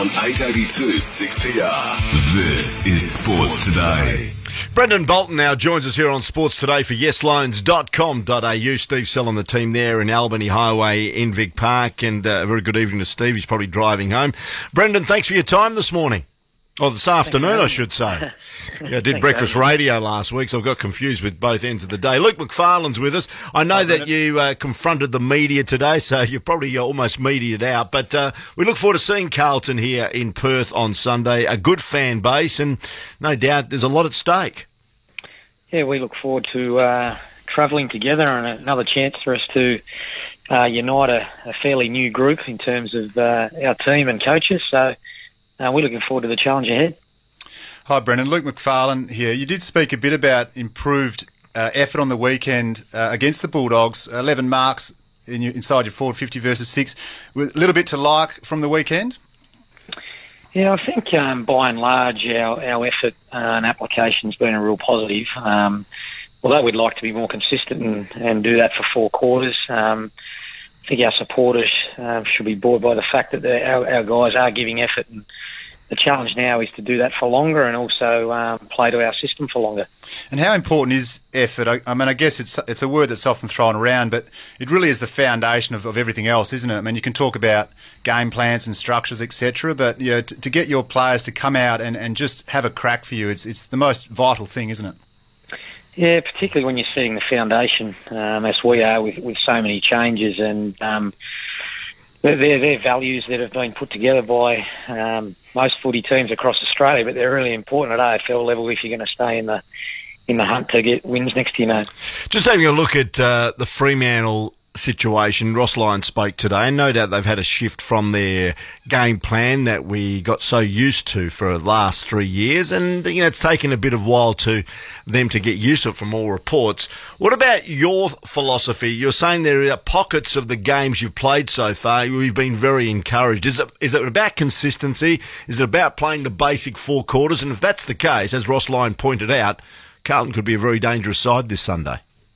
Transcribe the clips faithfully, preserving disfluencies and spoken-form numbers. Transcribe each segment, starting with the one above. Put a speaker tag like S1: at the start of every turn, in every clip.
S1: on eight eighty-two six P R. This is Sports Today.
S2: Brendan Bolton now joins us here on Sports Today for yes loans dot com dot a u. Steve selling the team there in Albany Highway in Vic Park, and uh, a very good evening to Steve. He's probably driving home. Brendan, thanks for your time this morning. Or this afternoon, I should say. Yeah, I did breakfast radio last week, so I got confused with both ends of the day. Luke McFarlane's with us. I know that you uh, confronted the media today, so you're probably almost mediated out. But uh, we look forward to seeing Carlton here in Perth on Sunday. A good fan base, and no doubt there's a lot at stake.
S3: Yeah, we look forward to uh, travelling together and another chance for us to uh, unite a, a fairly new group in terms of uh, our team and coaches. So uh, we're looking forward to the challenge ahead.
S4: Hi, Brendan. Luke McFarlane here. You did speak a bit about improved uh, effort on the weekend uh, against the Bulldogs. eleven marks in your, inside your forward fifty versus six. A little bit to like from the weekend?
S3: Yeah, I think um, by and large our, our effort uh, and application's been a real positive. Um, although we'd like to be more consistent and, and do that for four quarters, um, I think our supporters uh, should be buoyed by the fact that our, our guys are giving effort, and the challenge now is to do that for longer and also um, play to our system for longer.
S4: And how important is effort? I, I mean, I guess it's it's a word that's often thrown around, but it really is the foundation of, of everything else, isn't it? I mean, you can talk about game plans and structures, et cetera, but you know, to, to get your players to come out and, and just have a crack for you, it's it's the most vital thing, isn't it?
S3: Yeah, particularly when you're setting the foundation, um, as we are with, with so many changes, and um, they're, they're values that have been put together by um, most footy teams across Australia, but they're really important at A F L level if you're going to stay in the in the hunt to get wins next year. Know.
S2: Just having a look at uh, the Fremantle situation, Ross Lyon spoke today, and no doubt they've had a shift from their game plan that we got so used to for the last three years, and you know it's taken a bit of while to them to get used to it from all reports. What about your philosophy? You're saying there are pockets of the games you've played so far we've been very encouraged. Is it is it about consistency? Is it about playing the basic four quarters? And if that's the case, as Ross Lyon pointed out, Carlton could be a very dangerous side this Sunday.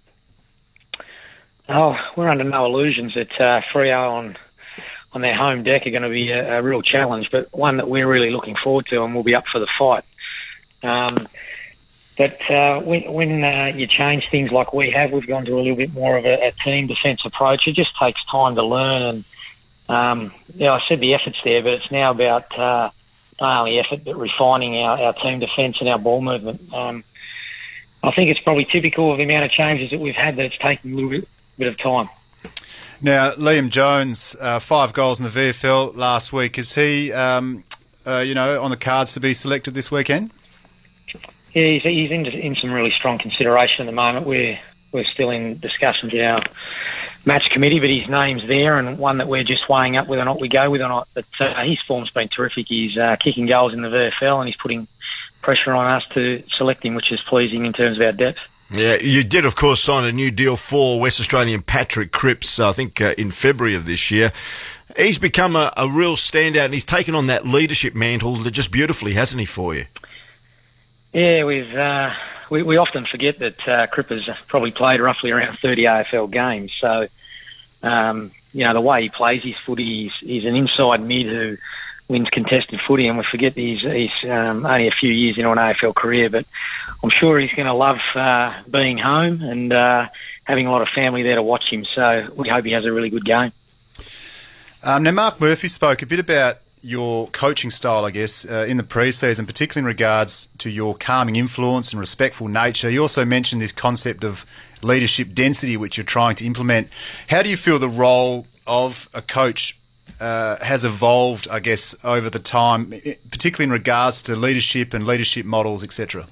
S3: Oh, we're under no illusions that uh, Freo on on their home deck are going to be a, a real challenge, but one that we're really looking forward to, and we'll be up for the fight. Um, but uh, when, when uh, you change things like we have, we've gone to a little bit more of a, a team defence approach. It just takes time to learn, and um, yeah, I said the effort's there, but it's now about uh, not only effort but refining our, our team defence and our ball movement. Um, I think it's probably typical of the amount of changes that we've had that it's taking a little bit. bit of time.
S4: Now, Liam Jones, uh, five goals in the V F L last week. Is he, um, uh, you know, on the cards to be selected this weekend?
S3: Yeah, he's, he's in, in some really strong consideration at the moment. We're we're still in discussions in our match committee, but his name's there, and one that we're just weighing up whether or not we go with or not. But uh, his form's been terrific. He's uh, kicking goals in the V F L, and he's putting pressure on us to select him, which is pleasing in terms of our depth.
S2: Yeah, you did, of course, sign a new deal for West Australian Patrick Cripps, uh, I think, uh, in February of this year. He's become a, a real standout, and he's taken on that leadership mantle just beautifully, hasn't he, for you?
S3: Yeah, we've uh, we, we often forget that uh, Cripps has probably played roughly around thirty A F L games. So, um, you know, the way he plays his footy, he's, he's an inside mid who wins contested footy, and we forget he's, he's um, only a few years into an A F L career, but I'm sure he's going to love uh, being home and uh, having a lot of family there to watch him, so we hope he has a really good game.
S4: Um, now, Mark Murphy spoke a bit about your coaching style, I guess, uh, in the pre-season, particularly in regards to your calming influence and respectful nature. You also mentioned this concept of leadership density, which you're trying to implement. How do you feel the role of a coach Uh, has evolved, I guess, over the time, particularly in regards to leadership and leadership models, et cetera?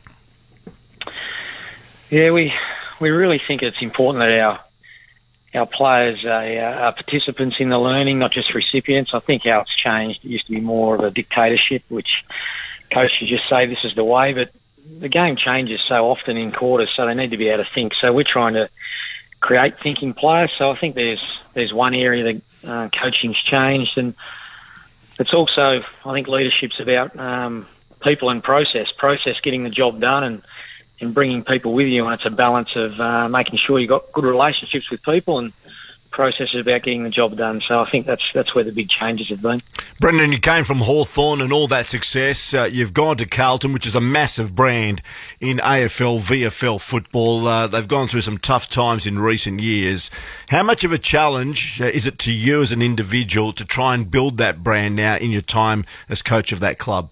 S3: Yeah, we we really think it's important that our our players are, are participants in the learning, not just recipients. I think how it's changed. It used to be more of a dictatorship, which coaches just say this is the way, but the game changes so often in quarters, so they need to be able to think. So we're trying to create thinking players. So I think there's there's one area that uh, coaching's changed, and it's also, I think, leadership's about um, people and process, process getting the job done, and and bringing people with you. And it's a balance of uh, making sure you've got good relationships with people, and process is about getting the job done. So I think that's that's where the big changes have been.
S2: Brendan, you came from Hawthorn and all that success. Uh, you've gone to Carlton, which is a massive brand in A F L, V F L football. Uh, they've gone through some tough times in recent years. How much of a challenge uh, is it to you as an individual to try and build that brand now in your time as coach of that club?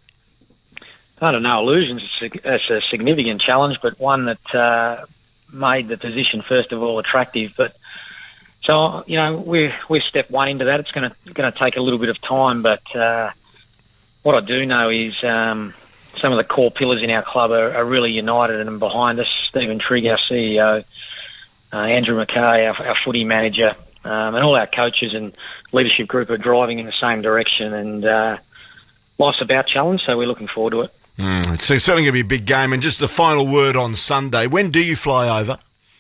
S3: I don't know, illusions. It's a, it's a significant challenge, but one that uh, made the position, first of all, attractive. But so, you know, we're, we're step one into that. It's going to going to take a little bit of time, but uh, what I do know is um, some of the core pillars in our club are, are really united and behind us. Stephen Trigg, our C E O, uh, Andrew McKay, our, our footy manager, um, and all our coaches and leadership group are driving in the same direction. And uh, life's about challenge, so we're looking forward to it.
S2: Mm, it's certainly going to be a big game. And just the final word on Sunday. When do you fly over?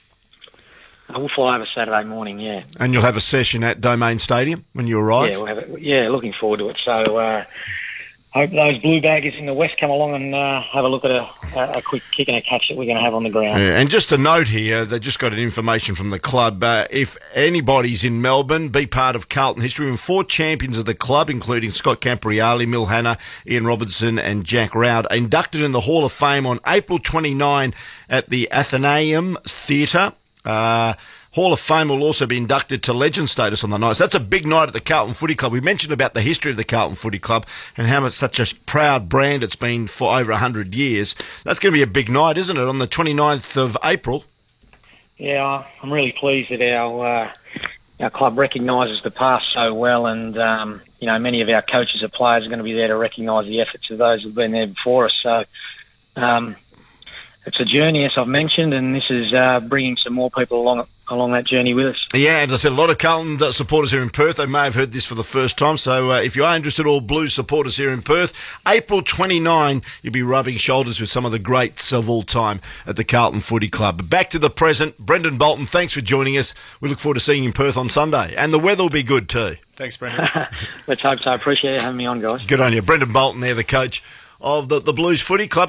S3: Uh, we'll fly over Saturday morning, yeah.
S2: And you'll have a session at Domain Stadium when you arrive?
S3: Yeah, we'll have it, yeah, looking forward to it. So uh, hope those blue baggers in the West come along and uh, have a look at a, a quick kick and a catch that we're going to have on the ground.
S2: Yeah, and just a note here, they just got an information from the club. Uh, if anybody's in Melbourne, be part of Carlton history. We have four champions of the club, including Scott Campriali, Mil Hanna, Ian Robertson and Jack Rowd, inducted in the Hall of Fame on April twenty-ninth at the Athenaeum Theatre. Uh, Hall of Fame will also be inducted to legend status on the night. So that's a big night at the Carlton Footy Club. We mentioned about the history of the Carlton Footy Club and how much such a proud brand it's been for over one hundred years. That's going to be a big night, isn't it, on the twenty-ninth of April?
S3: Yeah, I'm really pleased that our uh, our club recognises the past so well, and um, you know, many of our coaches and players are going to be there to recognise the efforts of those who've been there before us. So um, it's a journey, as I've mentioned, and this is uh, bringing some more people along along that journey with us. Yeah,
S2: and I said a lot of Carlton supporters here in Perth. They may have heard this for the first time. So uh, if you are interested, all Blues supporters here in Perth, April twenty-ninth, you'll be rubbing shoulders with some of the greats of all time at the Carlton Footy Club. But back to the present, Brendan Bolton, thanks for joining us. We look forward to seeing you in Perth on Sunday. And the weather will be good too.
S4: Thanks, Brendan.
S3: Let's hope so. I appreciate you having me on, guys.
S2: Good on you. Brendan Bolton there, the coach of the, the Blues Footy Club.